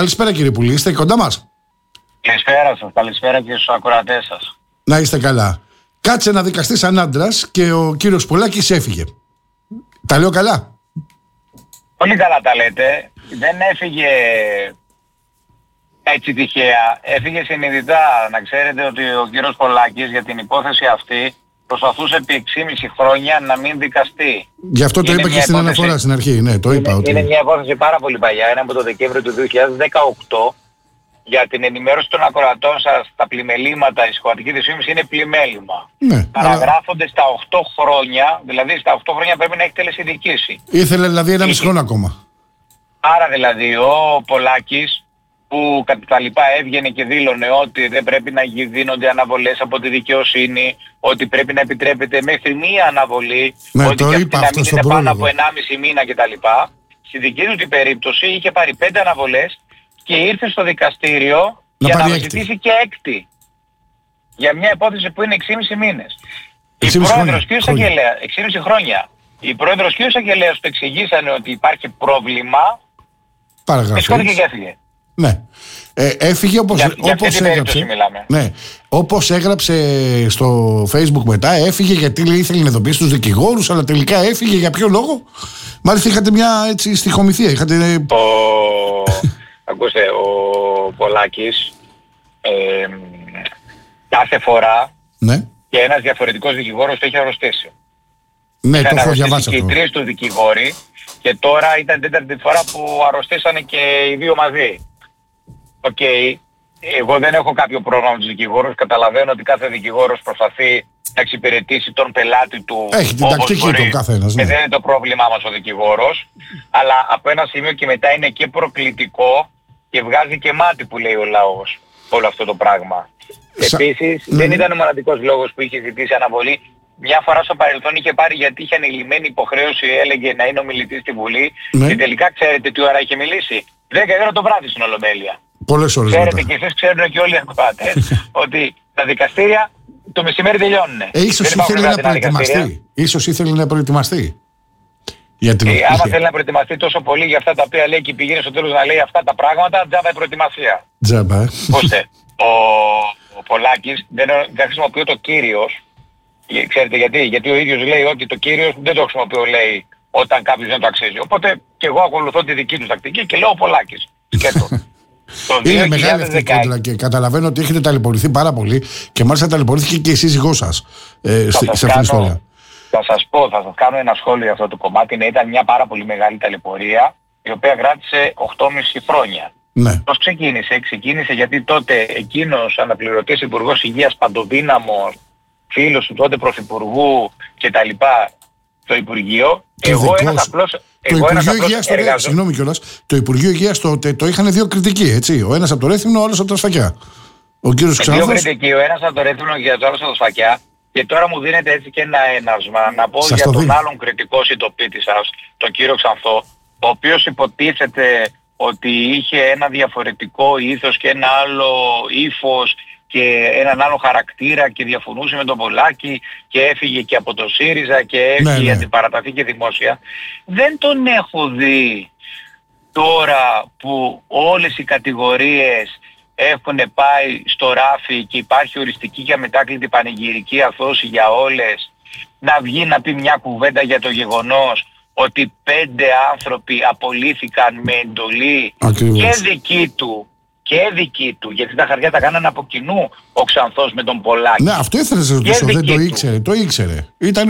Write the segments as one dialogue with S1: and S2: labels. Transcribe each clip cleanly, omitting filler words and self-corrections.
S1: Καλησπέρα κύριε Πουλή, είστε κοντά μας?
S2: Καλησπέρα σας, καλησπέρα και στους ακροατές σας.
S1: Να είστε καλά. Κάτσε να δικαστεί σαν άντρας και ο κύριος Πολάκης έφυγε. Τα λέω καλά?
S2: Πολύ καλά τα λέτε. Δεν έφυγε έτσι τυχαία. Έφυγε συνειδητά. Να ξέρετε ότι ο κύριος Πολάκης για την υπόθεση αυτή προσπαθούσε επί 6,5 χρόνια να μην δικαστεί.
S1: Γι' αυτό το είπα και στην αναφορά στην αρχή. Ναι, το είπα.
S2: Είναι μια υπόθεση πάρα πολύ παλιά. Είναι από το Δεκέμβριο του 2018. Για την ενημέρωση των ακροατών σας, τα πλημελήματα, η συγχωματική δυσφήμιση είναι πλημέλημα.
S1: Ναι,
S2: παραγράφονται στα 8 χρόνια, δηλαδή στα 8 χρόνια πρέπει να έχει τελεσυνδικήσει.
S1: Ήθελε δηλαδή 1,5 χρόνο ακόμα.
S2: Άρα δηλαδή ο Πολάκης που κατά τα λοιπά έβγαινε και δήλωνε ότι δεν πρέπει να δίνονται αναβολές από τη δικαιοσύνη, ότι πρέπει να επιτρέπεται μέχρι μία αναβολή,
S1: ναι,
S2: ότι και αυτή να μην είναι πάνω από 1,5 μήνα κτλ. Στη δική του την περίπτωση είχε πάρει 5 αναβολές και ήρθε στο δικαστήριο για να ζητήσει και έκτη. Για μια υπόθεση που είναι 6,5 μήνες. Η πρόεδρος και ο εισαγγελέας, 6,5 χρόνια. Η πρόεδρος και ο εισαγγελέας του εξηγήσανε ότι υπάρχει πρόβλημα.
S1: Παραγραφές.
S2: Και έφυγε.
S1: Ναι. Έφυγε όπως έγραψε. Ναι. Όπως έγραψε στο Facebook μετά, έφυγε γιατί ήθελε να ειδοποιήσει τους δικηγόρους, αλλά τελικά έφυγε για ποιο λόγο? Μάλιστα είχατε μια έτσι στοιχομηθεία.
S2: Ακούστε, ο Πολάκης κάθε φορά και ένας διαφορετικός δικηγόρος το έχει αρρωστήσει.
S1: Ναι, το έχω διαβάσει αυτό.
S2: Και οι τρεις του δικηγόροι και τώρα ήταν την τέταρτη φορά που αρρωστήσανε και οι δύο μαζί. Οκ. Εγώ δεν έχω κάποιο πρόβλημα με τους δικηγόρους. Καταλαβαίνω ότι κάθε δικηγόρος προσπαθεί να εξυπηρετήσει τον πελάτη του.
S1: Έχει την τακτική του καθένας.
S2: Και δεν είναι το πρόβλημά μας ο δικηγόρος. Αλλά από ένα σημείο και μετά είναι και προκλητικό και βγάζει και μάτι που λέει ο λαός όλο αυτό το πράγμα. Επίσης δεν ήταν ο μοναδικός λόγος που είχε ζητήσει αναβολή. Μια φορά στο παρελθόν είχε πάρει γιατί είχε ανηλυμένη υποχρέωση, έλεγε να είναι ομιλητής στη Βουλή. Και τελικά ξέρετε τι ώρα είχε μιλήσει? 10 ώρα το βράδυ στην Ολομέλεια.
S1: Πολλές ώρες
S2: ξέρετε
S1: μετά.
S2: Και εσείς ξέρουν και όλοι οι ακροατές ότι τα δικαστήρια το μεσημέρι τελειώνουν.
S1: Ίσως ήθελε να προετοιμαστεί. Ίσως ήθελε να προετοιμαστεί.
S2: Άμα θέλει να προετοιμαστεί τόσο πολύ για αυτά τα οποία λέει και πηγαίνει στο τέλος να λέει αυτά τα πράγματα, τζάμπα η προετοιμασία.
S1: Τζάμπα.
S2: Ώστε ο Πολάκης δεν χρησιμοποιεί το Κύριος. Ξέρετε γιατί? Γιατί ο ίδιος λέει ότι το Κύριος δεν το χρησιμοποιώ, λέει, όταν κάποιος δεν το αξίζει. Οπότε και εγώ ακολουθώ τη δική του τακτική και λέω ο Πολάκης. Σκέτο.
S1: Είναι μεγάλη αυτή η κόντρα και καταλαβαίνω ότι έχετε ταλαιπωρηθεί πάρα πολύ και μάλιστα ταλαιπωρήθηκε και η σύζυγός σας σε αυτήν την ιστορία.
S2: Θα σας κάνω ένα σχόλιο για αυτό το κομμάτι. Ήταν μια πάρα πολύ μεγάλη ταλαιπωρία η οποία κράτησε 8,5 χρόνια.
S1: Ναι.
S2: Πώς ξεκίνησε? Ξεκίνησε γιατί τότε εκείνος αναπληρωτής υπουργός υγείας, παντοδύναμος, φίλος του τότε πρωθυπουργού κτλ. Το Υπουργείο, εγώ ένας απλός...
S1: Συγγνώμη κιόλας, το Υπουργείο Υγείας τότε το είχαν δύο κριτικοί, έτσι. Ο ένας από το Ρέθυμνο, ο άλλος από τα Σφακιά. Ο κύριος Ξανθός.
S2: Δύο κριτικοί, ο ένας από το Ρέθυμνο και ο άλλος από τα Σφακιά. Και τώρα μου δίνετε έτσι και ένα ένασμα να πω για τον άλλον κριτικό συντοπίτη σας, τον κύριο Ξανθό, ο οποίος υποτίθεται ότι είχε ένα διαφορετικό ήθος και ένα άλλο ύφος και έναν άλλο χαρακτήρα και διαφωνούσε με τον Πολάκη και έφυγε και από το ΣΥΡΙΖΑ και έφυγε για την παραταθεί και δημόσια. Δεν τον έχω δει τώρα που όλες οι κατηγορίες έχουν πάει στο ράφι και υπάρχει οριστική και αμετάκλητη πανηγυρική αθώωση για όλες, να βγει να πει μια κουβέντα για το γεγονός ότι 5 άνθρωποι απολύθηκαν με εντολή και δική του, γιατί τα χαρτιά τα κάνανε από κοινού ο Ξανθός με τον Πολάκη.
S1: Ναι, αυτό ήθελα να σας ρωτήσω, δεν το ήξερε, το ήξερε.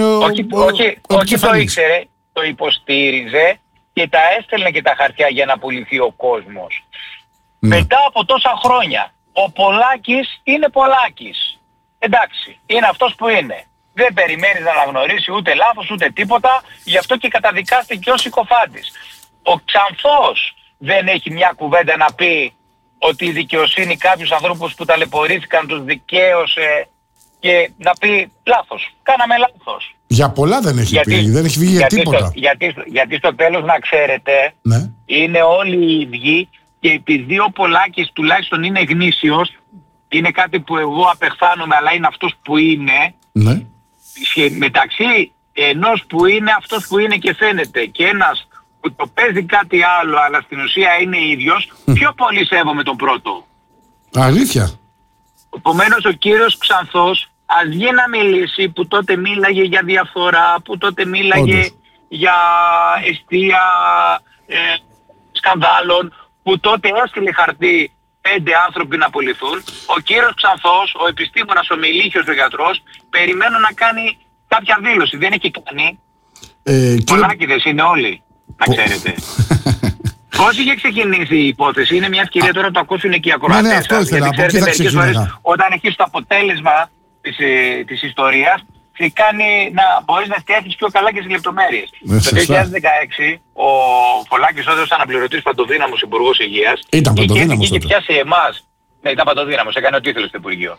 S2: Όχι το ήξερε, το υποστήριζε και τα έστελνε και τα χαρτιά για να πουληθεί ο κόσμος. Ναι. Μετά από τόσα χρόνια, ο Πολάκης είναι Πολάκης. Εντάξει, είναι αυτός που είναι. Δεν περιμένει να αναγνωρίσει ούτε λάθος ούτε τίποτα, γι' αυτό και καταδικάστηκε ως συκοφάντης. Ο Ξανθός δεν έχει μια κουβέντα να πει ότι η δικαιοσύνη κάποιους ανθρώπους που ταλαιπωρήθηκαν τους δικαίωσε και να πει λάθος, κάναμε λάθος.
S1: Για πολλά δεν έχει πει, δεν έχει βγει για τίποτα.
S2: Γιατί στο τέλος να ξέρετε, είναι όλοι οι ίδιοι και επειδή ο Πολάκης τουλάχιστον είναι γνήσιος, είναι κάτι που εγώ απεχθάνομαι αλλά είναι αυτός που είναι, μεταξύ ενός που είναι αυτός που είναι και φαίνεται και ένας που το παίζει κάτι άλλο, αλλά στην ουσία είναι ίδιος, πιο πολύ σέβομαι τον πρώτο.
S1: Αλήθεια.
S2: Επομένως ο κύριος Ξανθός ας βγει να μιλήσει, που τότε μίλαγε για διαφθορά, που τότε μίλαγε για εστία σκανδάλων, που τότε έστειλε χαρτί 5 άνθρωποι να απολυθούν. Ο κύριος Ξανθός, ο επιστήμονας, ο Μιλίχιος, ο γιατρός, περιμένω να κάνει κάποια δήλωση. Δεν έχει κάνει. Πολάκηδες είναι όλοι, να ξέρετε. Πώς είχε ξεκινήσει η υπόθεση, είναι μια ευκαιρία τώρα να το ακούσουν και οι ακροατές.
S1: Ναι, αυτό ήθελα,
S2: γιατί ξέρετε, μερικές φορές όταν έχεις το αποτέλεσμα της ιστορίας, σε κάνει να μπορείς να εστιάσεις πιο καλά και στις λεπτομέρειες. Το 2016 ο Πολάκης, όταν ήταν αναπληρωτής παντοδύναμος υπουργός υγείας, είχε πιάσει εμάς. Ναι, ήταν παντοδύναμος, έκανε ό,τι ήθελε στο Υπουργείο.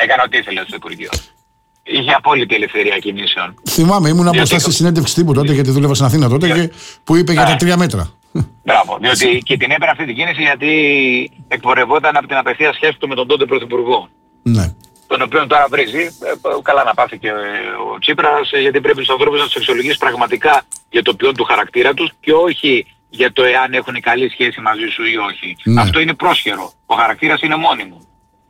S2: Είχε απόλυτη ελευθερία κινήσεων.
S1: Θυμάμαι, ήμουν μπροστά στη συνέντευξη τύπου τότε, γιατί δούλευα στην Αθήνα τότε, και που είπε για τα 3 μέτρα.
S2: Μπράβο, διότι και την έπαιρνε αυτή την κίνηση γιατί εκπορευόταν από την απευθείας σχέση του με τον τότε Πρωθυπουργό.
S1: Ναι.
S2: Τον οποίο τώρα βρίζει, καλά να πάθει και ο Τσίπρας, γιατί πρέπει στους ανθρώπους να τους αξιολογήσει πραγματικά για το ποιόν του χαρακτήρα τους και όχι για το εάν έχουν καλή σχέση μαζί σου ή όχι. Ναι. Αυτό είναι πρόσχερο. Ο χαρακτήρας είναι μόνιμο.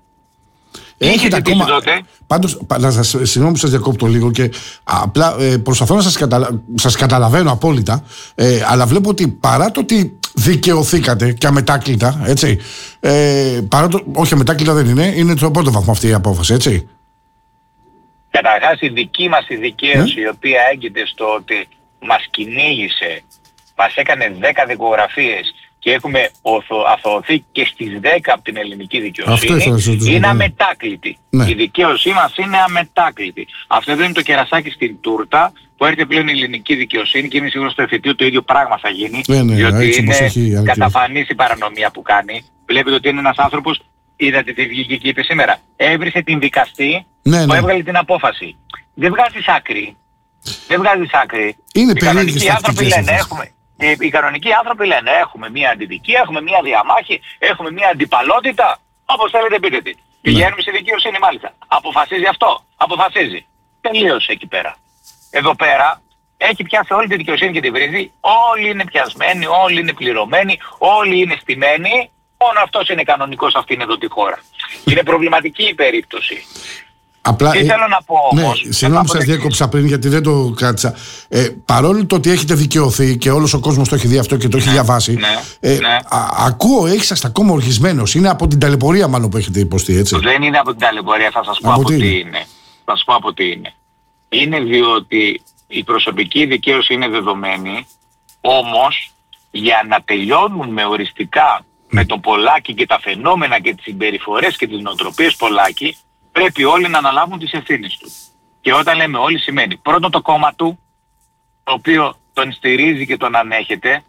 S1: Έχετε ακόμα. Πάντως, συγγνώμη που σας διακόπτω λίγο και απλά προσπαθώ να σας καταλαβαίνω απόλυτα, αλλά βλέπω ότι παρά το ότι δικαιωθήκατε και αμετάκλητα, έτσι, όχι αμετάκλητα δεν είναι το πρώτο βαθμό αυτή η απόφαση, έτσι.
S2: Καταρχάς η δική μας η δικαίωση, η οποία έγκυται στο ότι μας κυνήγησε, μας έκανε 10 δικογραφίες και έχουμε αθωωωθεί και στις 10 από την ελληνική δικαιοσύνη, είναι αμετάκλητη. Ναι. Η δικαίωσή μας είναι αμετάκλητη. Αυτό δεν είναι το κερασάκι στην τούρτα που έρχεται πλέον η ελληνική δικαιοσύνη και είμαι σίγουρος στο εφετείο το ίδιο πράγμα θα γίνει. Διότι είναι καταφανής η παρανομία που κάνει. Βλέπετε ότι είναι ένας άνθρωπος, είδατε τι βγήκε και είπε σήμερα. Έβρισε την δικαστή που έβγαλε την απόφαση. Δεν βγάζεις άκρη.
S1: Είναι
S2: οι κανονικοί άνθρωποι λένε οι κανονικοί άνθρωποι λένε έχουμε μία αντιδικία, έχουμε μία διαμάχη, έχουμε μία αντιπαλότητα, όπως θέλετε πείτε τι. Πηγαίνουμε στη δικαιοσύνη μάλιστα. Αποφασίζει αυτό. Αποφασίζει. Τελείωσε εκεί πέρα. Εδώ πέρα έχει πιάσει όλη τη δικαιοσύνη και τη βρίζει. Όλοι είναι πιασμένοι, όλοι είναι πληρωμένοι, όλοι είναι στημένοι. Μόνο αυτός είναι κανονικός αυτήν εδώ τη χώρα. Είναι προβληματική η περίπτωση.
S1: Απλά,
S2: τι θέλω να πω όμως.
S1: Ναι, συγγνώμη που σας διέκοψα πριν γιατί δεν το κράτησα. Παρόλο το ότι έχετε δικαιωθεί και όλος ο κόσμος το έχει δει αυτό και το έχει διαβάσει, ακούω, έχεις ακόμα οργισμένος. Είναι από την ταλαιπωρία μάλλον που έχετε υποστεί, έτσι.
S2: Δεν είναι από την ταλαιπωρία, θα σας πω από τι είναι. Θα σας πω από τι είναι. Είναι διότι η προσωπική δικαίωση είναι δεδομένη, όμως για να τελειώνουμε οριστικά με τον Πολάκη και τα φαινόμενα και τις συμπεριφορές και τις νοοτροπίες Πολάκη, πρέπει όλοι να αναλάβουν τις ευθύνες του. Και όταν λέμε όλοι σημαίνει πρώτον το κόμμα του, το οποίο τον στηρίζει και τον ανέχεται.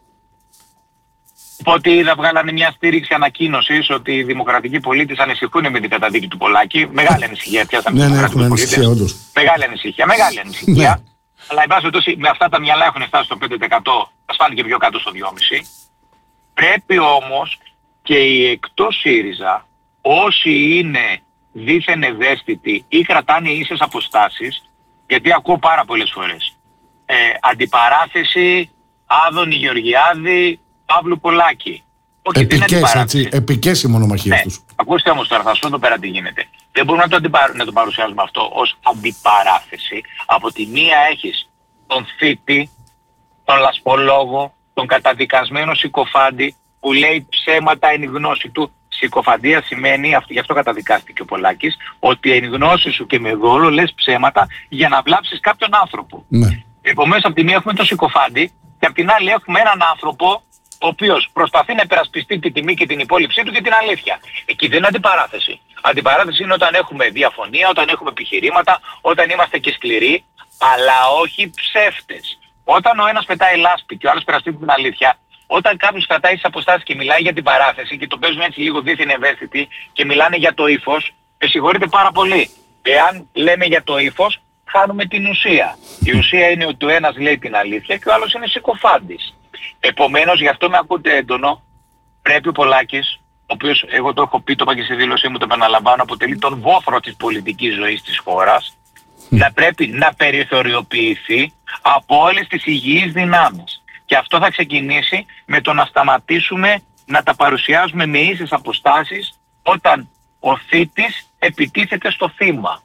S2: Οπότε είδα βγάλανε μια στήριξη ανακοίνωσης ότι οι δημοκρατικοί πολίτες ανησυχούν με την καταδίκη του Πολάκη. Μεγάλη ανησυχία πιάσαμε τους δημοκρατικούς πολίτες. Μεγάλη ανησυχία. Αλλά εν πάση περιπτώσει με αυτά τα μυαλά έχουν φτάσει στο 5%, θα σπάνε και πιο κάτω στο 2,5%. Πρέπει όμως και οι εκτός ΣΥΡΙΖΑ, όσοι είναι δίθεν ευαίσθητοι ή κρατάνε ίσες αποστάσεις, γιατί ακούω πάρα πολλές φορές αντιπαράθεση Άδωνη Γεωργιάδη Παύλου Πολάκη.
S1: Επικές, έτσι, επικές οι μονομαχίες τους.
S2: Ακούστε όμως τώρα, θα σου πω εδώ πέρα τι γίνεται. Δεν μπορούμε να το παρουσιάζουμε αυτό ως αντιπαράθεση. Από τη μία έχεις τον θήτη, τον λασπολόγο, τον καταδικασμένο συκοφάντη που λέει ψέματα εν γνώση του. Συκοφαντία σημαίνει, γι' αυτό καταδικάστηκε ο Πολάκης, ότι εν γνώση σου και με δόλο λες ψέματα για να βλάψεις κάποιον άνθρωπο. Ναι. Επομένως από τη μία έχουμε τον συκοφάντη και από την άλλη έχουμε έναν άνθρωπο ο οποίος προσπαθεί να υπερασπιστεί τη τιμή και την υπόλοιψή του και την αλήθεια. Εκεί δεν είναι αντιπαράθεση. Αντιπαράθεση είναι όταν έχουμε διαφωνία, όταν έχουμε επιχειρήματα, όταν είμαστε και σκληροί, αλλά όχι ψεύτες. Όταν ο ένας πετάει λάσπη και ο άλλος υπερασπιστεί την αλήθεια, όταν κάποιος κρατάει τις αποστάσεις και μιλάει για την παράθεση και το παίζουν έτσι λίγο δίθεν ευαίσθητοι και μιλάνε για το ύφος, με συγχωρείτε πάρα πολύ. Εάν λέμε για το ύφος, χάνουμε την ουσία. Η ουσία είναι ότι ο ένας λέει την αλήθεια και ο άλλος είναι συκοφάντης. Επομένως, γι' αυτό με ακούτε έντονο, πρέπει ο Πολάκης, ο οποίος εγώ το έχω πει, το είπα και στη δήλωσή μου, το επαναλαμβάνω, αποτελεί τον βόθρο της πολιτικής ζωής της χώρας, να πρέπει να περιθωριοποιηθεί από όλες τις υγιείς δυνάμεις. Και αυτό θα ξεκινήσει με το να σταματήσουμε να τα παρουσιάζουμε με ίσες αποστάσεις όταν ο θήτης επιτίθεται στο θύμα.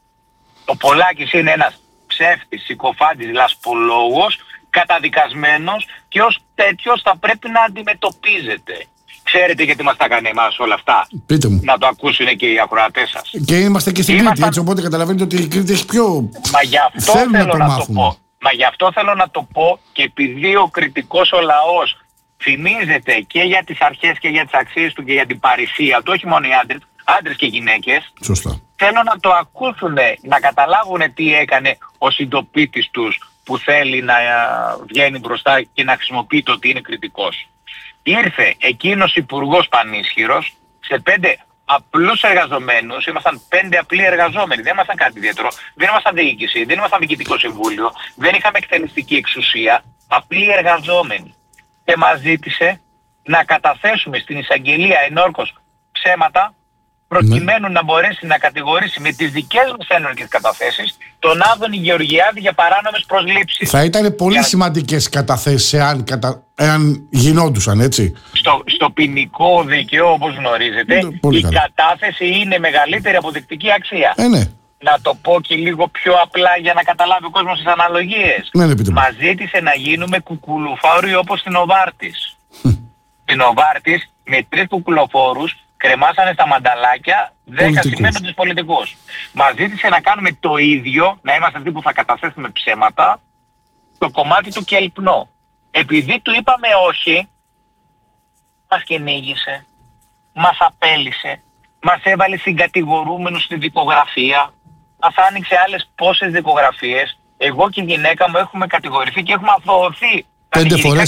S2: Ο Πολάκης είναι ένας ψεύτης, συκοφάντης, λασπολόγος, καταδικασμένος και ως τέτοιος θα πρέπει να αντιμετωπίζεται. Ξέρετε γιατί μας τα έκανε εμάς όλα αυτά?
S1: Πείτε μου.
S2: Να το ακούσουν και οι ακροατές σας.
S1: Και είμαστε και στην Κρήτη, έτσι, οπότε καταλαβαίνετε ότι η Κρήτη έχει πιο...
S2: Μα γι' αυτό θέλω να το πω. Μα γι' αυτό θέλω να το πω, και επειδή ο κριτικός ο λαός θυμίζεται και για τις αρχές και για τις αξίες του και για την παρησία του, όχι μόνο οι άντρες και γυναίκες.
S1: Σωστά.
S2: Θέλω να το ακούσουν, να καταλάβουν τι έκανε ο συντοπίτης τους που θέλει να βγαίνει μπροστά και να χρησιμοποιεί το ότι είναι κριτικός. Ήρθε εκείνος υπουργός πανίσχυρος σε 5 απλούς εργαζομένους, ήμασταν 5 απλοί εργαζόμενοι, δεν ήμασταν κάτι ιδιαίτερο, δεν ήμασταν διοίκηση, δεν ήμασταν διοικητικό συμβούλιο, δεν είχαμε εκτελεστική εξουσία, απλοί εργαζόμενοι. Και μας ζήτησε να καταθέσουμε στην εισαγγελία ενόρκως ψέματα, προκειμένου να μπορέσει να κατηγορήσει με τις δικές μας ένορκες καταθέσεις τον Άδωνη Γεωργιάδη για παράνομες προσλήψεις.
S1: Θα ήταν πολύ σημαντικές καταθέσεις εάν γινόντουσαν, έτσι.
S2: Στο ποινικό δίκαιο, όπως γνωρίζετε, η κατάθεση είναι μεγαλύτερη αποδεικτική αξία.
S1: Ναι.
S2: Να το πω και λίγο πιο απλά για να καταλάβει ο κόσμος τις αναλογίες.
S1: Ναι,
S2: μας ζήτησε να γίνουμε κουκουλοφόροι όπως στην Οβάρτης. Στην Οβάρτης με 3 κουκουλοφόρους κρεμάσανε στα μανταλάκια 10 σημαίνοντες πολιτικούς. Μας ζήτησε να κάνουμε το ίδιο, να είμαστε αυτοί που θα καταθέσουμε ψέματα, στο κομμάτι του Κελπνό. Επειδή του είπαμε όχι, μας κυνήγησε, μας απέλησε, μας έβαλε συγκατηγορούμενους στη δικογραφία, μας άνοιξε άλλες πόσες δικογραφίες. Εγώ και η γυναίκα μου έχουμε κατηγορηθεί και έχουμε αθωωωθεί
S1: 5 φορές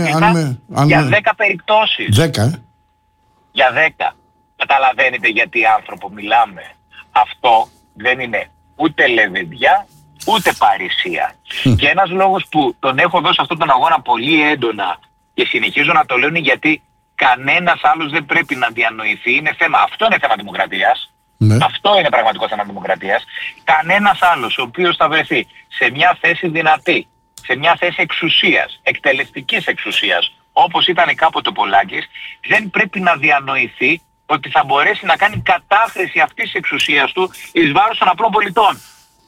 S2: για 10 περιπτώσεις.
S1: 10,
S2: Για 10. Καταλαβαίνετε γιατί άνθρωπο μιλάμε? Αυτό δεν είναι ούτε λεβεντιά, ούτε παρησία. Και ένας λόγος που τον έχω δώσει αυτόν τον αγώνα πολύ έντονα και συνεχίζω να το λέω είναι γιατί κανένας άλλος δεν πρέπει να διανοηθεί. Αυτό είναι θέμα δημοκρατίας.
S1: Ναι.
S2: Αυτό είναι πραγματικό θέμα δημοκρατίας. Κανένας άλλος ο οποίος θα βρεθεί σε μια θέση δυνατή, σε μια θέση εξουσίας, εκτελεστικής εξουσίας, όπως ήταν κάποτε ο Πολάκης, δεν πρέπει να διανοηθεί ότι θα μπορέσει να κάνει κατάχρηση αυτής της εξουσίας του εις βάρος των απλών πολιτών.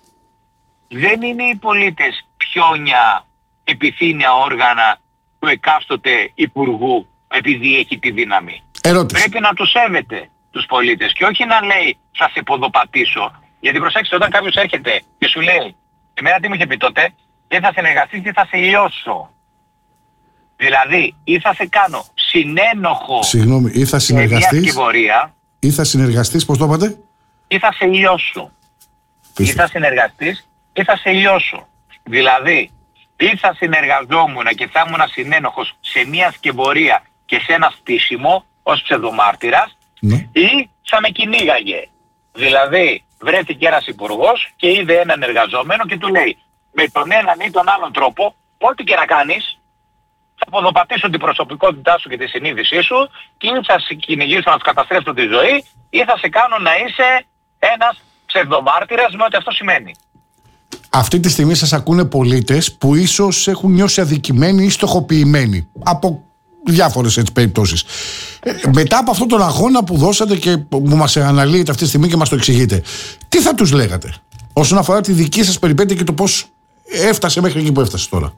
S2: Δεν είναι οι πολίτες πιόνια, επιθύνια όργανα του εκάστοτε υπουργού επειδή έχει τη δύναμη.
S1: Ερώτηση.
S2: Πρέπει να τους σέβεται τους πολίτες και όχι να λέει θα σε ποδοπατήσω. Γιατί προσέξτε, όταν κάποιος έρχεται και σου λέει εμένα τι μου είχε πει τότε, δεν θα συνεργαστείς και θα σε λιώσω. Δηλαδή, ή θα σε κάνω συνένοχο.
S1: Συγγνώμη, ή θα συνεργαστείς, ή θα συνεργαστείς, πώς το είπατε?
S2: Ή θα σε λιώσω. Ή θα συνεργαστείς, ή θα σε λιώσω. Δηλαδή, ή θα συνεργαζόμουν και θα ήμουν συνένοχος σε μια σκευωρία και σε ένα στήσιμο ως ψευδομάρτυρας,
S1: ναι,
S2: ή θα με κυνήγαγε. Δηλαδή, βρέθηκε ένας υπουργός και είδε έναν εργαζόμενο και του λέει με τον έναν ή τον άλλον τρόπο, ό,τι και να κάνεις, θα αποδοπατήσω την προσωπικότητά σου και τη συνείδησή σου και ή θα σε κυνηγήσω να σου καταστρέψω τη ζωή ή θα σε κάνω να είσαι ένας ψευδομάρτυρας με ό,τι αυτό σημαίνει.
S1: Αυτή τη στιγμή σας ακούνε πολίτες που ίσως έχουν νιώσει αδικημένοι ή στοχοποιημένοι από διάφορες έτσι περιπτώσεις. Μετά από αυτόν τον αγώνα που δώσατε και που μας αναλύετε αυτή τη στιγμή και μας το εξηγείτε, τι θα τους λέγατε όσον αφορά τη δική σας περιπέτεια και το πώς έφτασε μέχρι εκεί που έφτασε τώρα?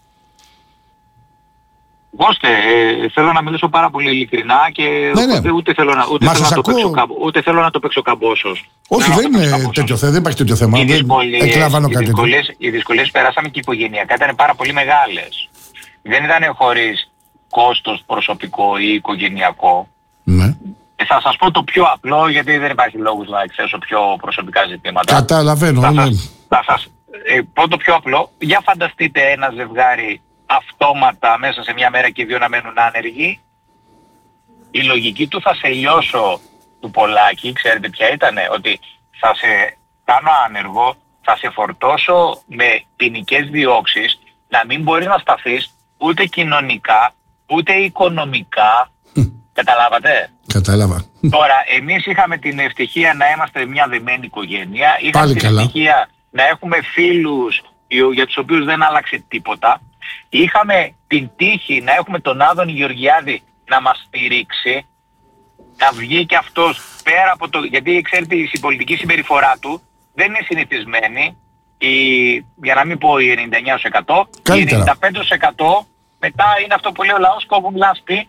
S2: Δώστε, θέλω να μιλήσω πάρα πολύ ειλικρινά και
S1: ναι.
S2: Ούτε θέλω να το παίξω καμπόσος.
S1: Όχι, δεν είναι τέτοιο θέμα, δεν υπάρχει τέτοιο θέμα.
S2: Οι δυσκολίες που περάσαμε και οικογενειακά ήταν πάρα πολύ μεγάλες. Δεν ήταν χωρίς κόστος προσωπικό ή οικογενειακό.
S1: Ναι.
S2: Θα σας πω το πιο απλό, γιατί δεν υπάρχει λόγος να εκθέσω πιο προσωπικά ζητήματα.
S1: Καταλαβαίνω.
S2: Θα σας πω το πιο απλό. Για φανταστείτε ένα ζευγάρι αυτόματα μέσα σε μια μέρα και 2 να μένουν άνεργοι. Η λογική του θα σε λιώσω του Πολάκη, ξέρετε ποια ήτανε? Ότι θα σε κάνω άνεργο, θα σε φορτώσω με ποινικές διώξεις, να μην μπορείς να σταθείς ούτε κοινωνικά, ούτε οικονομικά. Καταλάβατε?
S1: Κατάλαβα.
S2: Τώρα, εμείς είχαμε την ευτυχία να είμαστε μια δεμένη οικογένεια. Είχαμε την ευτυχία να έχουμε φίλους για τους οποίους δεν άλλαξε τίποτα. Είχαμε την τύχη να έχουμε τον Άδωνη Γεωργιάδη να μας στηρίξει, να βγει και αυτός πέρα από το... Γιατί ξέρετε η πολιτική συμπεριφορά του δεν είναι συνηθισμένη, για να μην πω η 99%, η 95% μετά είναι αυτό που λέει ο λαός, κόβουν λάσπη.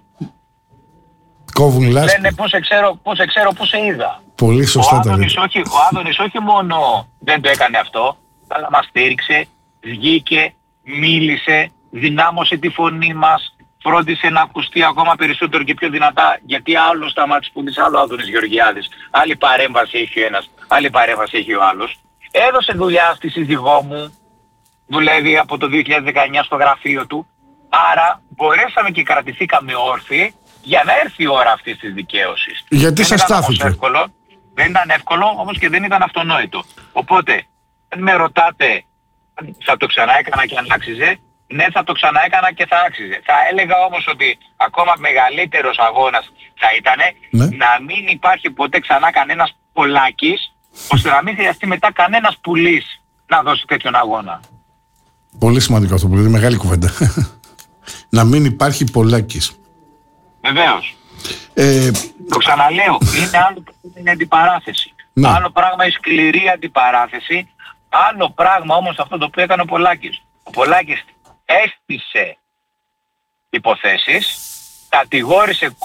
S1: Κόβουν λάσπη.
S2: Λένε πώς σε ξέρω, πού σε είδα.
S1: Πολύ σωστά.
S2: Ο Άδωνης όχι μόνο δεν το έκανε αυτό, αλλά μας στήριξε, βγήκε, μίλησε, δυνάμωσε τη φωνή μας, φρόντισε να ακουστεί ακόμα περισσότερο και πιο δυνατά, γιατί άλλο σταμάτησε που είναι άλλο Άδωνης Γεωργιάδης. Άλλη παρέμβαση έχει ο ένας, άλλη παρέμβαση έχει ο άλλος. Έδωσε δουλειά στη σύζυγό μου, δουλεύει από το 2019 στο γραφείο του, άρα μπορέσαμε και κρατηθήκαμε όρθιοι για να έρθει η ώρα αυτής της δικαίωσης.
S1: Γιατί σας στάθηκε.
S2: Δεν ήταν εύκολο, όμως και δεν ήταν αυτονόητο. Οπότε, αν με ρωτάτε θα το ξανά έκανα και αν άξιζε, ναι, θα το ξανά έκανα και θα άξιζε. Θα έλεγα όμως ότι ακόμα μεγαλύτερος αγώνας θα ήταν να μην υπάρχει ποτέ ξανά κανένας Πολάκης, ώστε να μην χρειαστεί μετά κανένας Πουλής να δώσει τέτοιον αγώνα.
S1: Πολύ σημαντικό αυτό που λέτε, μεγάλη κουβέντα. Να μην υπάρχει Πολάκης.
S2: Βεβαίως. Το ξαναλέω, είναι αντιπαράθεση. Άλλο πράγμα η σκληρή αντιπαράθεση, άλλο πράγμα όμως αυτό το οποίο έκανε ο Πολάκης. Ο Πολάκης έστησε υποθέσεις, κατηγόρησε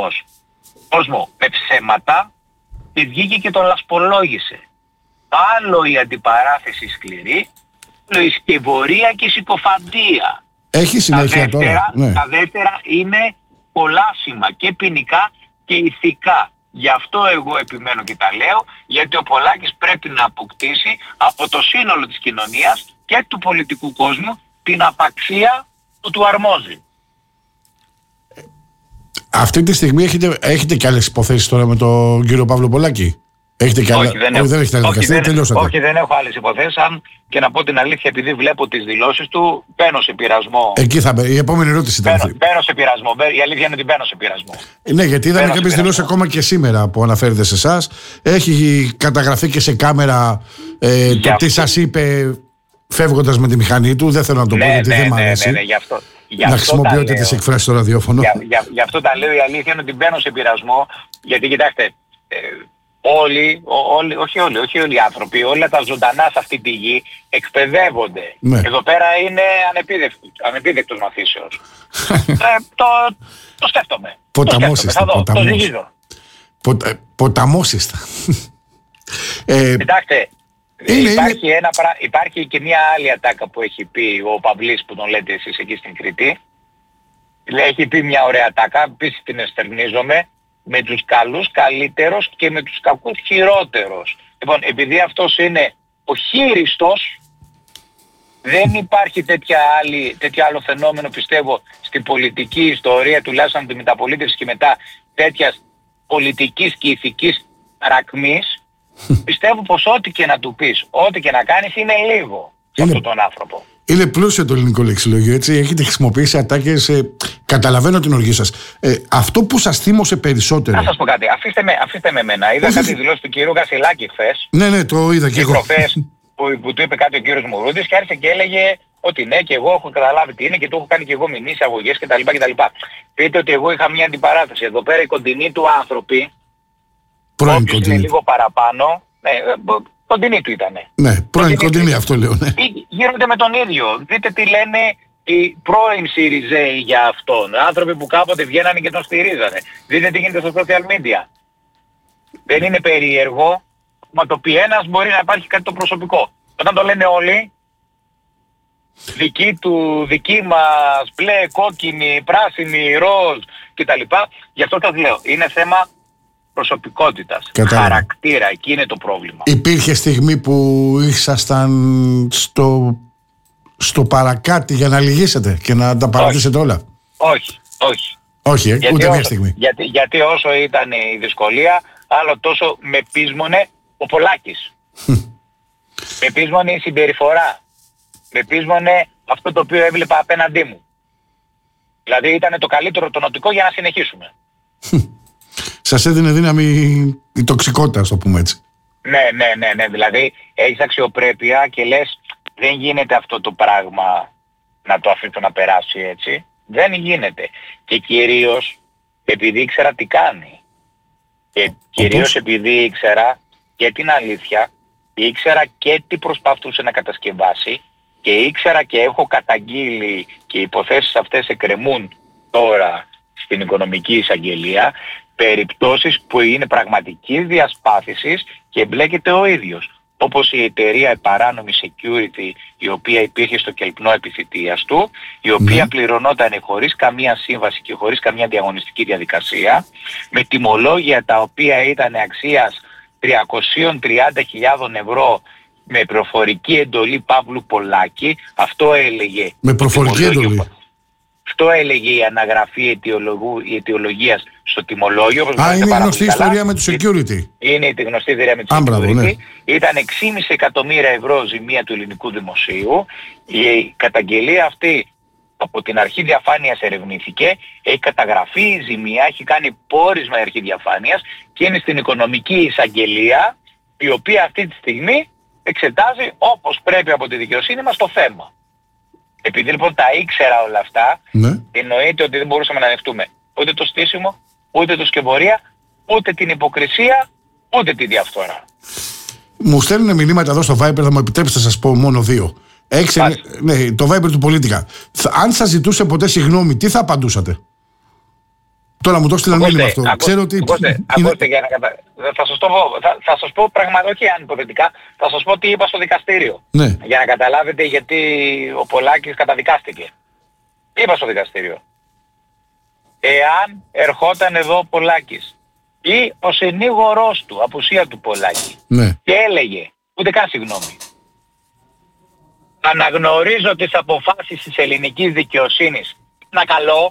S2: κόσμο με ψέματα και βγήκε και τον λασπολόγησε. Άλλο η αντιπαράθεση σκληρή, άλλο η σκευωρία και η συκοφαντία.
S1: Έχει συνέχεια τώρα.
S2: Τα δεύτερα είναι κολάσιμα και ποινικά και ηθικά. Γι' αυτό εγώ επιμένω και τα λέω, γιατί ο Πολάκης πρέπει να αποκτήσει από το σύνολο της κοινωνίας και του πολιτικού κόσμου την απαξία που του αρμόζει.
S1: Αυτή τη στιγμή έχετε και άλλες υποθέσεις τώρα με τον κύριο Παύλο Πολάκη? Έχετε και άλλα? Δεν έχετε άλλα δικαστήρια, τελειώσατε.
S2: Όχι, δεν έχω άλλες υποθέσεις. Αν και να πω την αλήθεια, επειδή βλέπω τις δηλώσεις του, μπαίνω σε πειρασμό.
S1: Εκεί θα μπαίνει. Η επόμενη ερώτηση ήταν αυτή.
S2: Μπαίνω σε πειρασμό. Η αλήθεια είναι ότι μπαίνω σε πειρασμό.
S1: Ναι, γιατί είδαμε κάποιες δηλώσεις ακόμα και σήμερα που αναφέρετε σε εσάς. Έχει καταγραφεί και σε κάμερα το τι σας είπε φεύγοντας με τη μηχανή του. Δεν θέλω να το πω γιατί δεν μ' αρέσει. Να χρησιμοποιείτε τις εκφράσεις στο ραδιόφωνο.
S2: Γι' αυτό τα λέω. Η αλήθεια είναι ότι μπαίνω σε πειρασμό. Γιατί κοιτάξτε. Όχι όλοι οι άνθρωποι, όλα τα ζωντανά σε αυτή τη γη εκπαιδεύονται. Ναι. Εδώ πέρα είναι ανεπίδεκτος μαθήσεως. Το σκέφτομαι. Το ζυγίζω.
S1: Ποταμόσιστα.
S2: Κοιτάξτε, υπάρχει και μια άλλη ατάκα που έχει πει ο Παυλής που τον λέτε εσείς εκεί στην Κρήτη. Έχει πει μια ωραία ατάκα, επίσης την εστερνίζομαι. Με τους καλούς καλύτερος και με τους κακούς χειρότερος. Λοιπόν, επειδή αυτός είναι ο χείριστος, δεν υπάρχει τέτοιο άλλο φαινόμενο, πιστεύω, στην πολιτική ιστορία, τουλάχιστον από τη μεταπολίτευση και μετά, τέτοιας πολιτικής και ηθικής ρακμής. Πιστεύω πως ό,τι και να του πεις, ό,τι και να κάνεις είναι λίγο σε αυτόν τον άνθρωπο.
S1: Είναι πλούσιο το ελληνικό λεξιλόγιο, έτσι. Έχετε χρησιμοποιήσει ατάκες. Καταλαβαίνω την οργή σας. Αυτό που σας θύμωσε περισσότερο.
S2: Να σας πω κάτι. Αφήστε με εμένα. Είδα κάτι δηλώσει του κυρίου Γασιλάκη χθες.
S1: Ναι, το είδα και εγώ.
S2: Που του είπε κάτι ο κύριος Μουρούντης και άρχισε και έλεγε ότι ναι, και εγώ έχω καταλάβει τι είναι και του έχω κάνει και εγώ μηνύσεις, αγωγές κτλ. Πείτε ότι εγώ είχα μια αντιπαράθεση. Εδώ πέρα οι κοντινοί του άνθρωποι, όποιος είναι λίγο παραπάνω, κοντινή του ήτανε.
S1: Ναι, πρώην κοντινή αυτό λέω. Ναι.
S2: Γίνονται με τον ίδιο. Δείτε τι λένε οι πρώην Σιριζέοι για αυτόν. Άνθρωποι που κάποτε βγαίνανε και τον στηρίζανε. Δείτε τι γίνεται στο social media. Δεν είναι περίεργο, μα το πει ένας μπορεί να υπάρχει κάτι το προσωπικό. Όταν το λένε όλοι, δική μας, μπλε, κόκκινη, πράσινη, ροζ κτλ. Γι' αυτό το λέω. Είναι θέμα προσωπικότητας, χαρακτήρα, εκεί είναι το πρόβλημα.
S1: Υπήρχε στιγμή που ήσασταν στο παρακάτι για να λυγίσετε και να τα παρατήσετε όλα? Όχι, ούτε μια στιγμή.
S2: Γιατί όσο ήταν η δυσκολία, άλλο τόσο με πείσμονε ο Πολάκης. Με πείσμονε η συμπεριφορά. Με πείσμονε αυτό το οποίο έβλεπα απέναντί μου. Δηλαδή ήταν το καλύτερο το νοτικό για να συνεχίσουμε.
S1: Σας έδινε δύναμη η τοξικότητα, ας το πούμε έτσι.
S2: Ναι. Δηλαδή έχεις αξιοπρέπεια και λες δεν γίνεται αυτό το πράγμα να το αφήσω να περάσει έτσι. Δεν γίνεται. Και κυρίως επειδή ήξερα τι κάνει. Και κυρίως επειδή ήξερα και την αλήθεια, ήξερα και τι προσπαθούσε να κατασκευάσει και ήξερα και έχω καταγγείλει και οι υποθέσεις αυτές εκκρεμούν τώρα στην οικονομική εισαγγελία, περιπτώσεις που είναι πραγματικής διασπάθησης και εμπλέκεται ο ίδιος. Όπως η εταιρεία παράνομη security η οποία υπήρχε στο κελπνό επιθετείας του, η οποία πληρωνόταν χωρίς καμία σύμβαση και χωρίς καμία διαγωνιστική διαδικασία, με τιμολόγια τα οποία ήταν αξίας 330.000 ευρώ με προφορική εντολή Παύλου Πολάκη. Αυτό έλεγε.
S1: Με προφορική εντολή.
S2: Αυτό έλεγε η αναγραφή αιτιολογίας στο τιμολόγιο.
S1: Είναι η γνωστή ιστορία με το security.
S2: Είναι η γνωστή ιστορία με το security. Ναι. Ήταν 6,5 εκατομμύρια ευρώ ζημία του ελληνικού δημοσίου. Η καταγγελία αυτή από την αρχή διαφάνειας ερευνήθηκε, έχει καταγραφεί η ζημία, έχει κάνει πόρισμα η αρχή διαφάνειας και είναι στην οικονομική εισαγγελία, η οποία αυτή τη στιγμή εξετάζει όπως πρέπει από τη δικαιοσύνη μας το θέμα. Επειδή λοιπόν τα ήξερα όλα αυτά, εννοείται ότι δεν μπορούσαμε να δεχτούμε ούτε το στήσιμο, ούτε το σκευωρία, ούτε την υποκρισία, ούτε τη διαφθορά.
S1: Μου στέλνουν μηνύματα εδώ στο Viber, θα μου επιτρέψετε να σας πω μόνο δύο. Ναι, το Viber του Πολίτικα. Αν σας ζητούσε ποτέ συγγνώμη, τι θα απαντούσατε? Τώρα μου το έστειλαν μήνυμα αυτό. Ξέρω ότι.
S2: Ακούστε, για να θα σας πω πραγματικά, όχι αν υποθετικά, θα σας πω τι είπα στο δικαστήριο.
S1: Ναι.
S2: Για να καταλάβετε γιατί ο Πολάκης καταδικάστηκε. Είπα στο δικαστήριο. Εάν ερχόταν εδώ ο Πολάκης ή ο συνήγορός του, απουσία του Πολάκη, και έλεγε, ούτε καν συγγνώμη, αναγνωρίζω τις αποφάσεις της ελληνικής δικαιοσύνης, να καλό,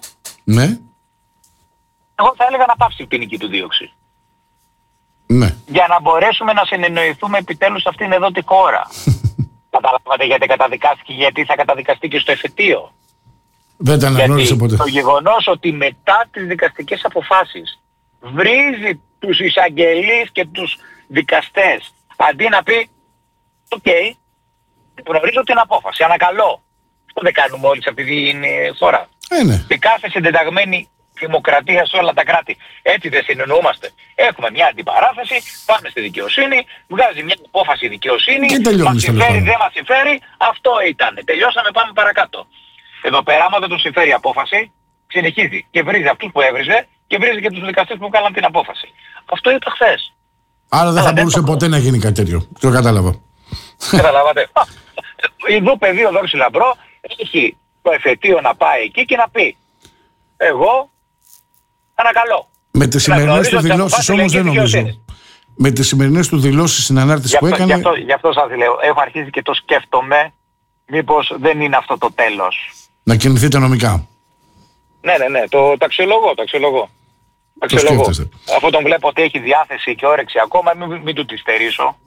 S2: εγώ θα έλεγα να πάψει η ποινική του δίωξη.
S1: Ναι.
S2: Για να μπορέσουμε να συνεννοηθούμε επιτέλους σε αυτήν εδώ τη χώρα. Καταλάβατε γιατί καταδικάστηκε, γιατί θα καταδικαστεί και στο εφετείο.
S1: Δεν τα αναγνώρισε ποτέ.
S2: Το γεγονός ότι μετά τις δικαστικές αποφάσεις βρίζει τους εισαγγελείς και τους δικαστές, αντί να πει «ΟΚ, γνωρίζω την απόφαση, ανακαλώ». Αυτό δεν κάνουμε όλοι σε αυτή την χώρα.
S1: Ναι.
S2: Και κάθε συντεταγμένη δημοκρατία σε όλα τα κράτη. Έτσι δεν συνεννοούμαστε. Έχουμε μια αντιπαράθεση, πάμε στη δικαιοσύνη, βγάζει μια απόφαση η δικαιοσύνη, μας συμφέρει, δεν μας συμφέρει, αυτό ήταν. Τελειώσαμε, πάμε παρακάτω. Εδώ πέρα, άμα δεν του συμφέρει η απόφαση, συνεχίζει και βρίζει αυτούς που έβριζε και βρίζει και τους δικαστές που κάναν την απόφαση. Αυτό είπα χθες.
S1: Άρα δεν θα μπορούσε ποτέ να γίνει κάτι τέτοιο. Το κατάλαβα.
S2: Καταλάβατε. Εδώ παιδί ο Δόξης Λαμπρό έχει το εφετείο να πάει εκεί και να πει εγώ ανακαλώ.
S1: Με τις σημερινές του δηλώσεις όμως δεν νομίζω. Με τις σημερινές του δηλώσεις στην ανάρτηση που έκανε.
S2: Γι' αυτό σας λέω, έχω αρχίσει και το σκέφτομαι, μήπως δεν είναι αυτό το τέλος.
S1: Να κινηθείτε νομικά.
S2: Ναι, το αξιολογώ. Αφού τον βλέπω ότι έχει διάθεση και όρεξη ακόμα, μην του τη στερήσω.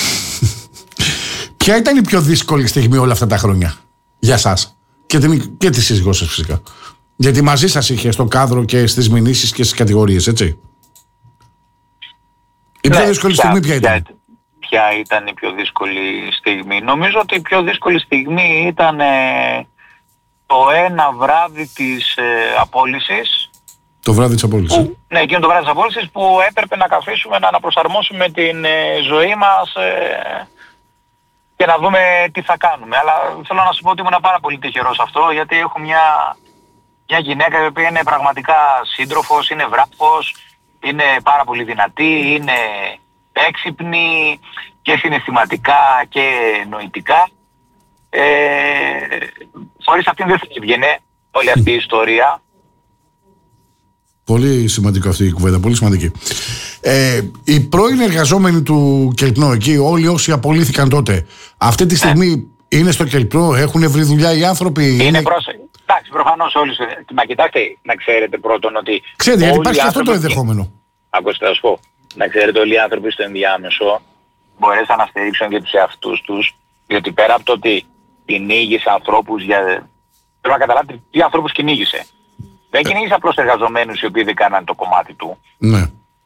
S1: Ποια ήταν η πιο δύσκολη στιγμή όλα αυτά τα χρόνια για σας και τη σύζυγό σας φυσικά? Γιατί μαζί σας είχε στο κάδρο και στις μηνύσεις και στις κατηγορίες, έτσι. Η πιο δύσκολη στιγμή ποια ήταν?
S2: Ποια ήταν η πιο δύσκολη στιγμή? Νομίζω ότι η πιο δύσκολη στιγμή ήταν το ένα βράδυ της απόλυσης.
S1: Το βράδυ της απόλυσης.
S2: Ναι, εκείνο το βράδυ της απόλυσης που έπρεπε να καθίσουμε να αναπροσαρμόσουμε την ζωή μας και να δούμε τι θα κάνουμε. Αλλά θέλω να σου πω ότι ήμουν πάρα πολύ τυχερός αυτό, γιατί έχω μια γυναίκα η οποία είναι πραγματικά σύντροφος, είναι βράχος, είναι πάρα πολύ δυνατή, είναι έξυπνη και συναισθηματικά και νοητικά. Χωρίς αυτήν δεν θα βγαινε όλη αυτή η ιστορία.
S1: Πολύ σημαντικό αυτή η κουβέντα, πολύ σημαντική. Οι πρώην εργαζόμενοι του Κελπνό εκεί, όλοι όσοι απολύθηκαν τότε, αυτή τη στιγμή είναι στο Κελπνό, έχουν βρει δουλειά οι άνθρωποι?
S2: Είναι πρόσεχοι. Εντάξει, προφανώς όλοι. Μα κοιτάξτε, να ξέρετε πρώτον ότι.
S1: Ξέρετε, γιατί υπάρχει αυτό το ενδεχόμενο.
S2: Ακούστε, θα σου πω. Να ξέρετε, όλοι οι άνθρωποι στο ενδιάμεσο μπορέσαν να στηρίξουν και τους εαυτούς τους, διότι πέρα από το ότι κυνήγησε ανθρώπους για. Πρέπει να καταλάβετε τι ανθρώπους κυνήγησε. Δεν κυνήγησε απλώς εργαζομένους οι οποίοι δεν κάναν το κομμάτι του.
S1: Ναι.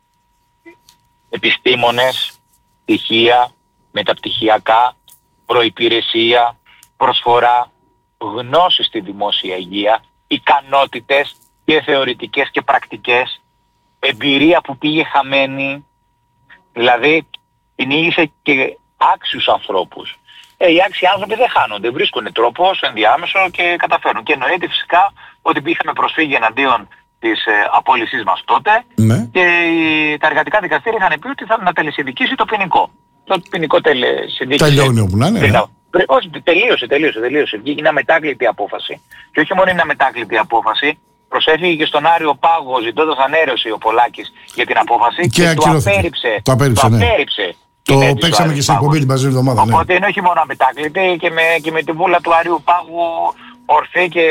S2: Επιστήμονες, πτυχία, μεταπτυχιακά, προϋπηρεσία, προσφορά, γνώση στη δημόσια υγεία, ικανότητες και θεωρητικές και πρακτικές, εμπειρία που πήγε χαμένη, δηλαδή κυνήγησε και άξιους ανθρώπους. Οι άξιοι άνθρωποι δεν χάνονται, βρίσκουν τρόπο στο ενδιάμεσο και καταφέρουν. Και εννοείται φυσικά ότι είχαμε προσφύγει εναντίον της απόλυσής μας τότε, ναι, και τα εργατικά δικαστήρια είχαν πει ότι θα να τελεσυνδικήσει το ποινικό. Το ποινικό τελεσυνδίκησε.
S1: Τελειώνει όπου να είναι.
S2: Όχι, τελείωσε. Βγήκε μια μετάκλητη απόφαση. Και όχι μόνο είναι μετάκλητη απόφαση, προσέφυγε και στον Άριο Πάγο ζητώντας ανέρωση ο Πολάκης για την απόφαση και του απέρριψε.
S1: Το απέρριψε. Το παίξαμε και σε εκπομπή την παζίνη εβδομάδα.
S2: Οπότε είναι όχι μόνο αμετάκλητη και με τη βούλα του Άριου Πάγου ορθή και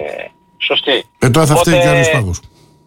S2: σωστή.
S1: Τώρα θα φταίει και ο Άριος Πάγος.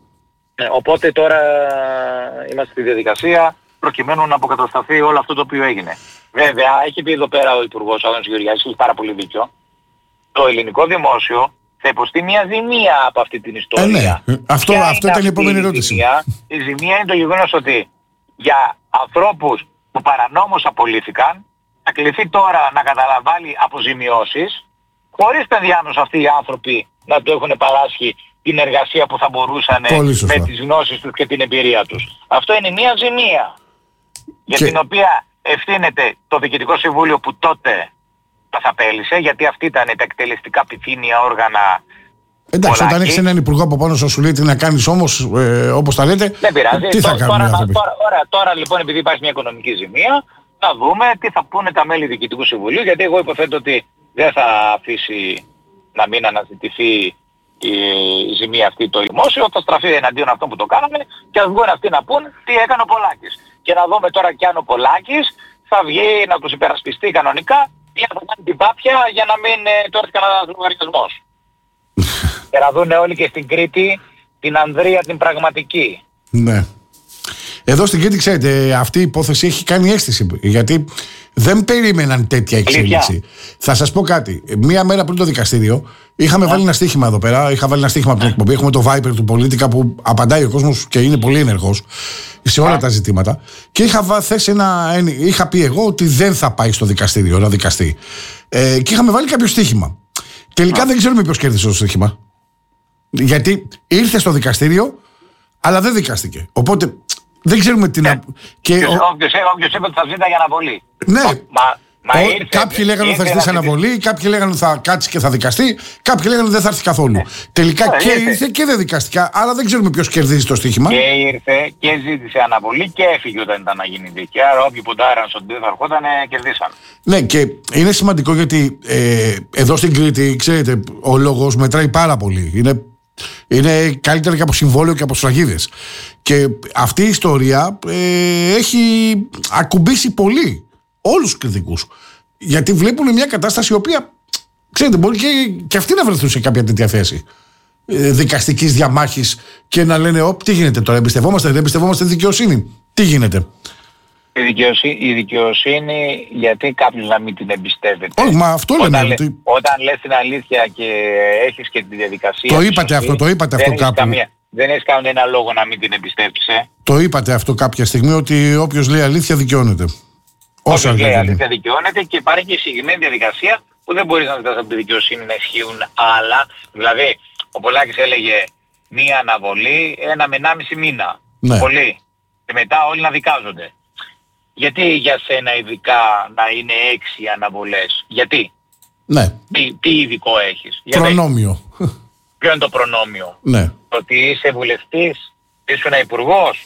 S2: Οπότε τώρα είμαστε στη διαδικασία προκειμένου να αποκατασταθεί όλο αυτό το οποίο έγινε. Βέβαια, έχει πει εδώ πέρα ο Υπουργός Άδωνης Γεωργιάδης, έχει πάρα πολύ δίκιο. Το ελληνικό δημόσιο θα υποστεί μια ζημία από αυτή την ιστορία.
S1: Ναι. Αυτό ήταν η επόμενη ερώτηση.
S2: Η ζημία είναι το γεγονός ότι για ανθρώπους που παρανόμως απολύθηκαν θα κληθεί τώρα να καταλαμβάνει αποζημιώσεις, χωρίς ενδιάμεσος αυτοί οι άνθρωποι να του έχουν παράσχει την εργασία που θα μπορούσαν με τις γνώσεις τους και την εμπειρία τους. Αυτό είναι μια ζημία για την οποία ευθύνεται το Διοικητικό Συμβούλιο που τότε τα απέλυσε, γιατί αυτή ήταν τα εκτελεστικά πυθύνια όργανα.
S1: Εντάξει, όταν έχεις έναν υπουργό από πάνω σου λέει τι να κάνεις όμως, όπως τα λέτε,
S2: δεν πειράζει.
S1: Τι θα κάνουν
S2: τώρα λοιπόν, επειδή υπάρχει μια οικονομική ζημία, θα δούμε τι θα πούνε τα μέλη Διοικητικού Συμβουλίου, γιατί εγώ υποθέτω ότι δεν θα αφήσει να μην αναζητηθεί η ζημία αυτή το δημόσιο, θα στραφεί εναντίον αυτών που το κάνανε και θα βγουν αυτοί να πούν τι έκανε ο Πολάκης. Και να δούμε τώρα κι αν ο Πολάκης θα βγει να τους υπερασπιστεί κανονικά ή να κάνει την πάπια για να μην του έρθει κανένας λογαριασμός. Και να δουν όλοι και στην Κρήτη την Ανδρεία την πραγματική.
S1: Ναι. Εδώ στην Κρήτη, ξέρετε, αυτή η υπόθεση έχει κάνει αίσθηση. Γιατί δεν περίμεναν τέτοια εξέλιξη. Θα σας πω κάτι. Μία μέρα πριν το δικαστήριο, είχαμε βάλει ένα στοίχημα εδώ πέρα. Είχα βάλει ένα στοίχημα από την εκπομπή. Έχουμε το Viper του Πολίτικα που απαντάει ο κόσμος και είναι πολύ ενεργός σε όλα τα ζητήματα. Και είχα πει εγώ ότι δεν θα πάει στο δικαστήριο να δικαστεί. Και είχαμε βάλει κάποιο στοίχημα. Τελικά δεν ξέρουμε ποιος κέρδισε το στοίχημα. Γιατί ήρθε στο δικαστήριο, αλλά δεν δικάστηκε. Οπότε δεν ξέρουμε τι να.
S2: Όποιος είπε ότι θα ζητά για αναβολή.
S1: Ναι. Κάποιοι λέγανε ότι θα ζητήσει αναβολή, κάποιοι λέγανε ότι θα κάτσει και θα δικαστεί, κάποιοι λέγανε ότι δεν θα έρθει καθόλου. Τελικά και ήρθε και δεν δικαστικά, άρα δεν ξέρουμε ποιος κερδίζει το στοίχημα.
S2: Και ήρθε και ζήτησε αναβολή και έφυγε όταν ήταν να γίνει δίκη. Άρα όποιοι ποντάραν στον δεν θα ερχόταν κερδίσαν.
S1: Ναι, και είναι σημαντικό γιατί εδώ στην Κρήτη, ξέρετε, ο λόγος μετράει πάρα πολύ. Είναι καλύτερα και από συμβόλαιο και από σφραγίδες. Και αυτή η ιστορία έχει ακουμπήσει πολύ όλους τους κριτικούς. Γιατί βλέπουν μια κατάσταση η οποία, ξέρετε, μπορεί και αυτοί να βρεθούν σε κάποια τέτοια θέση δικαστικής διαμάχης και να λένε τι γίνεται τώρα, εμπιστευόμαστε, δεν εμπιστευόμαστε τη δικαιοσύνη. Τι γίνεται?
S2: Η δικαιοσύνη, γιατί κάποιος να μην την εμπιστεύεται?
S1: Όχι, μα αυτό λέμε.
S2: Όταν λες την αλήθεια και έχεις και τη διαδικασία.
S1: Το είπατε αυτό κάπου.
S2: Δεν έχεις κανένα λόγο να μην την εμπιστεύεσαι.
S1: Το είπατε αυτό κάποια στιγμή, ότι όποιος λέει αλήθεια δικαιώνεται.
S2: Όποιος λέει αλήθεια δικαιώνεται, και υπάρχει και συγκεκριμένη διαδικασία που δεν μπορείς να ζητάς από τη δικαιοσύνη να ισχύουν άλλα. Δηλαδή, ο Πολάκης έλεγε μία αναβολή, 1 με 1,5 μήνα.
S1: Ναι.
S2: Πολύ. Και μετά όλοι να δικάζονται. Γιατί για σένα ειδικά να είναι 6 αναβολές? Γιατί?
S1: Ναι.
S2: Τι ειδικό έχεις?
S1: Προνόμιο.
S2: Ποιο είναι το προνόμιο?
S1: Ναι.
S2: Ότι είσαι βουλευτής, ήσουν υπουργός.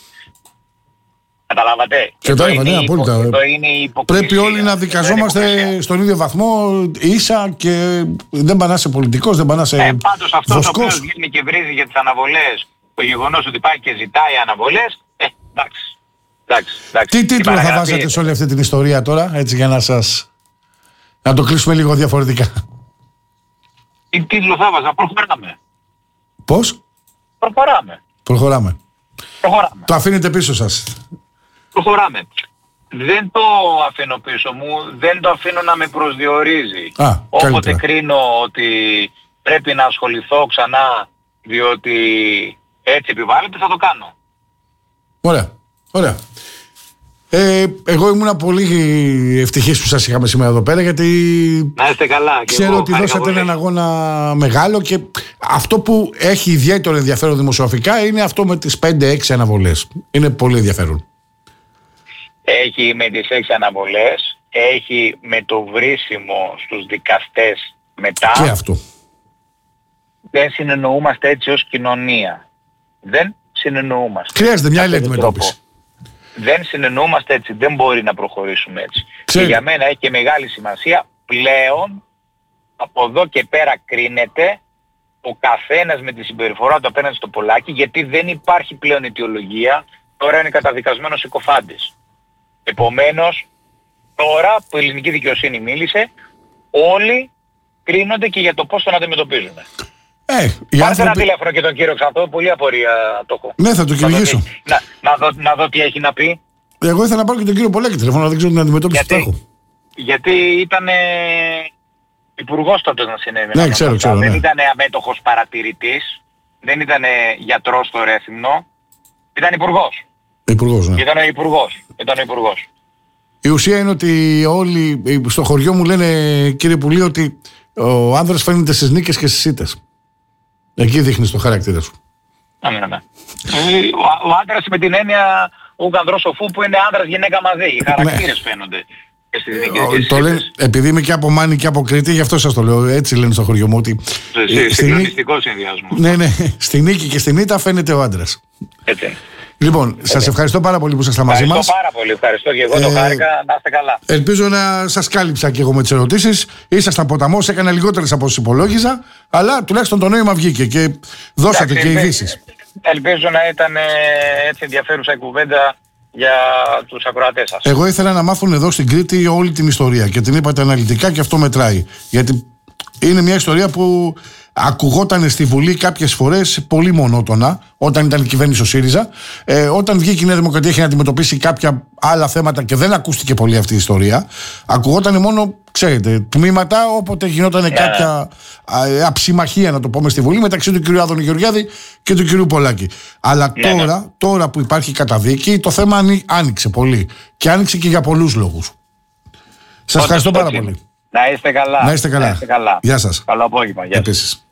S2: Καταλάβατε?
S1: Ναι, απόλυτα. Πρέπει όλοι να δικαζόμαστε στον ίδιο βαθμό, ίσα, και δεν πάνε σε πολιτικός, δεν πάνε σε
S2: πάντως αυτό το οποίο βγαίνει και βρίζει για τις αναβολές, το γεγονός ότι πάει και ζητάει αναβολές, εντάξει.
S1: Τι τίτλο θα βάζετε σε όλη αυτή την ιστορία τώρα, έτσι, για να το κλείσουμε λίγο διαφορετικά?
S2: Τι τίτλο θα βάζα? Προχωράμε.
S1: Πώς? Προχωράμε. Το αφήνετε πίσω σας?
S2: Προχωράμε. Δεν το αφήνω πίσω μου, δεν το αφήνω να με προσδιορίζει. Όποτε κρίνω ότι πρέπει να ασχοληθώ ξανά διότι έτσι επιβάλλεται, θα το κάνω.
S1: Ωραία. Εγώ ήμουν πολύ ευτυχής που σας είχαμε σήμερα εδώ πέρα, γιατί
S2: να είστε καλά.
S1: Ξέρω ότι δώσατε έναν αγώνα μεγάλο και αυτό που έχει ιδιαίτερο ενδιαφέρον δημοσιογραφικά είναι αυτό με τις 5-6 αναβολές. Είναι πολύ ενδιαφέρον.
S2: Έχει με τις 6 αναβολές, έχει με το βρίσιμο στους δικαστές μετά.
S1: Και αυτό.
S2: Δεν συνεννοούμαστε έτσι ως κοινωνία. Δεν συνεννοούμαστε.
S1: Χρειάζεται μια άλλη αντιμετώπιση.
S2: Δεν συνεννοούμαστε έτσι, δεν μπορεί να προχωρήσουμε έτσι. Και για μένα έχει και μεγάλη σημασία πλέον, από εδώ και πέρα κρίνεται ο καθένας με τη συμπεριφορά του απέναντι στο Πολάκη, γιατί δεν υπάρχει πλέον αιτιολογία, τώρα είναι καταδικασμένος συκοφάντης. Επομένως, τώρα που η ελληνική δικαιοσύνη μίλησε, όλοι κρίνονται και για το πώς τον αντιμετωπίζουν. Πάρτε ένα τηλέφωνο και τον κύριο Ξανθό, πολύ απορία το έχω.
S1: Ναι, θα το κυνηγήσω.
S2: Να δω τι έχει να πει.
S1: Εγώ ήθελα να πάρω και τον κύριο Πολάκη τηλέφωνο, δεν ξέρω την αντιμετώπιση που έχω.
S2: Γιατί ήταν υπουργός τότε να συνέβη.
S1: Ναι, ξέρω.
S2: Δεν ήταν αμέτωχος παρατηρητής, δεν ήταν γιατρός στο Ρέθυμνο, ήταν υπουργός.
S1: Υπουργός, ναι.
S2: Ήταν ο υπουργός.
S1: Η ουσία είναι ότι όλοι στο χωριό μου λένε, κύριε Πουλή, ότι ο άνδρας φαίνεται στις νίκες και στις ήττες. Εκεί δείχνεις το χαρακτήρα σου.
S2: Ναι. Ο άντρας με την έννοια ο ανδρός σοφού που είναι άνδρας γυναίκα μαζί. Οι χαρακτήρες φαίνονται.
S1: Το λένε, επειδή είμαι και από Μάνη και από Κρήτη, γι' αυτό σας το λέω. Έτσι λένε στο χωριό μου. Ότι
S2: συγκλονιστικό συνδυασμό.
S1: Ναι. Στη νίκη και στην ήττα φαίνεται ο άντρας.
S2: Έτσι.
S1: Λοιπόν, σας ευχαριστώ πάρα πολύ που ήσασταν μαζί μας.
S2: Ευχαριστώ πάρα πολύ. Ευχαριστώ και εγώ. Το χάρηκα. Να είστε καλά.
S1: Ελπίζω να σας κάλυψα και εγώ με τις ερωτήσεις. Ήσασταν ποταμός, έκανα λιγότερες από όσες υπολόγιζα, αλλά τουλάχιστον το νόημα βγήκε και δώσατε και ειδήσεις.
S2: Ελπίζω να ήταν έτσι ενδιαφέρουσα η κουβέντα για τους ακροατές σας.
S1: Εγώ ήθελα να μάθουν εδώ στην Κρήτη όλη την ιστορία και την είπατε αναλυτικά και αυτό μετράει. Γιατί είναι μια ιστορία που ακουγόταν στη Βουλή κάποιες φορές πολύ μονότονα, όταν ήταν η κυβέρνηση ο ΣΥΡΙΖΑ. Όταν βγήκε η Νέα Δημοκρατία είχε να αντιμετωπίσει κάποια άλλα θέματα και δεν ακούστηκε πολύ αυτή η ιστορία. Ακουγόταν μόνο, ξέρετε, τμήματα, όποτε γινόταν κάποια αψημαχία, να το πούμε, στη Βουλή μεταξύ του κ. Άδωνη Γεωργιάδη και του κ. Πολάκη. Αλλά τώρα που υπάρχει καταδίκη, το θέμα άνοιξε πολύ. Και άνοιξε και για πολλούς λόγους. Σας ευχαριστώ πάρα πολύ.
S2: Να είστε καλά.
S1: Να είστε καλά.
S2: Γεια σας. Καλό απόγευμα.
S1: Επίσης.